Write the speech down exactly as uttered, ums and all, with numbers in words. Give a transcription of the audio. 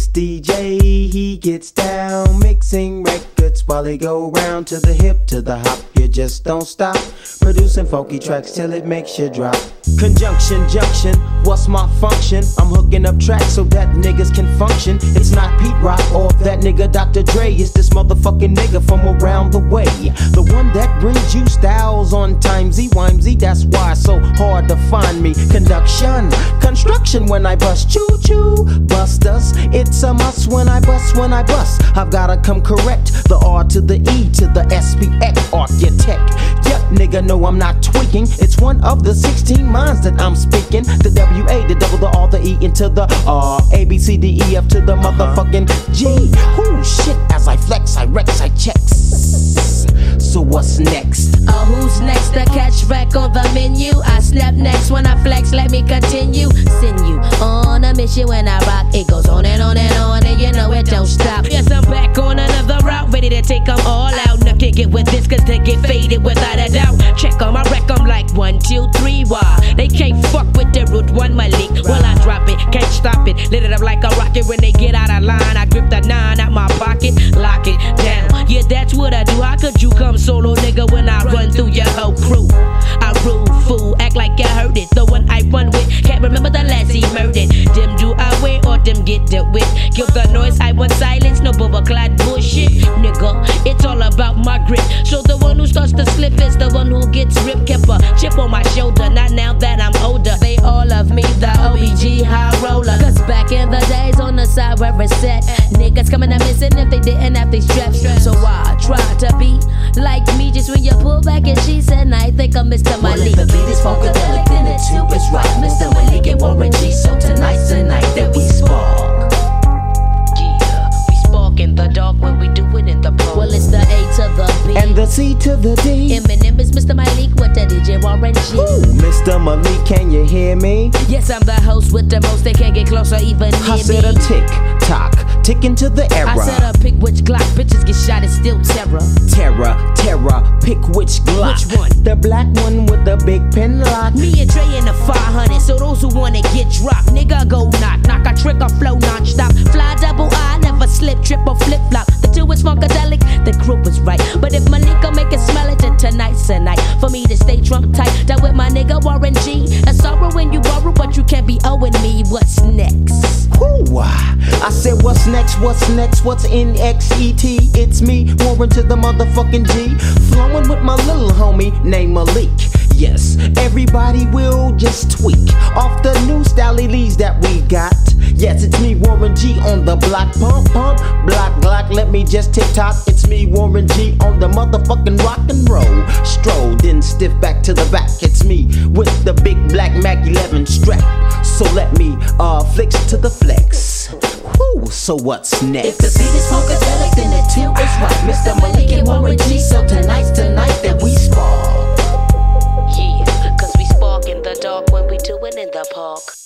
This D J, he gets down, mixing records while they go round to the hip, to the hop. You just don't stop, producing funky tracks till it makes you drop. Conjunction, junction, what's my function? I'm hooking up tracks so that niggas can function. It's not Pete Rock or that nigga Doctor Dre. It's this motherfucking nigga from around the way, the one that brings you styles on timesy wimesy. That's why it's so hard to find me. Conduction, construction when I bust, choo choo, bust us. It's a must when I bust, when I bust. I've gotta come correct, the R to the E to the S P X, architect. Yep, nigga, no, I'm not tweaking. It's one of the sixteen minds that I'm speaking. The W A, the double, the R, the E into the R, A B C D E F to the motherfucking G. Whoo, shit, as I flex, I rex, I checks. So what's next? Oh, who's next to catch wreck on the menu? I snap next when I flex, let me continue. Send you on a mission when I rock. It goes on and on and on, and you know it don't stop. Yes, I'm back on another route, ready to take them all out. Now can't get with this, cause they get faded without a doubt. Check on my wreck, I'm like one, two, three, why? They can't fuck with the root one Malik. Well, I drop it, can't stop it. Lit it up like a rocket when they get out of line. I grip the nine out my pocket, lock it down. Yeah, that's what I do. How could you come solo, nigga, when I run through your whole crew? I rule, fool, act like you heard it. The one I run with, can't remember the last he murdered. Them do I wear or them get dealt with. Kill the noise, I want silence, no bubble-clad bullshit. Nigga, it's all about my grip. So the one who starts to slip is the one who gets ripped. Kept a chip on my shoulder, not now that I'm older. They all love me, the O B G high roller. Cause back in the days on the side where it's set, niggas coming up missing if they didn't have these straps. So I try to be like me just when you pull back and she said, I think I'm Mister Malik. Well, if the beat is funkadelic, then it too is right. Mister Malik and Warren G, so tonight's the night that we spark. Yeah, we spark in the dark when we do it in the park. Well, it's the A to the B and the C to the D. Eminem is Mister Malik with the D J Warren G. Ooh, Mister Malik, can you hear me? Yes, I'm the host with the most. They can't get closer even near me. I said a tick tock, tick into the era. I said a pick which Glock, bitches get shot, it's still terror. Terror, terror, pick which Glock. Which one? The black one with the big pen lock. Me and Dre in the five hundred, so those who wanna get dropped, nigga go knock, knock a trick or flow non-stop. Fly double I, never slip, trip or flip flop. The two is funkadelic, the group is right. But if Malik gon' make it smell it, then tonight's the night for me to stay Trump tight. That with my nigga Warren G. A sorrow when you borrow, but you can't be owing me. What's next? Ooh, I said what's next, what's next, what's N X E T? It's me, Warren to the motherfucking G. Flowing with my little homie named Malik. Yes, everybody will just tweak off the new styley leads that we got. Yes, it's me, Warren G, on the block. Pump, pump, block, block, let me just tick tock. It's me, Warren G, on the motherfucking rock and roll. Stroll, then stiff back to the back. It's me with the big black Mac eleven strap. So let me uh flex to the flex. Whoo, so what's next? If the beat is funkadelic, then it too is right. Mister Malik and Warren G,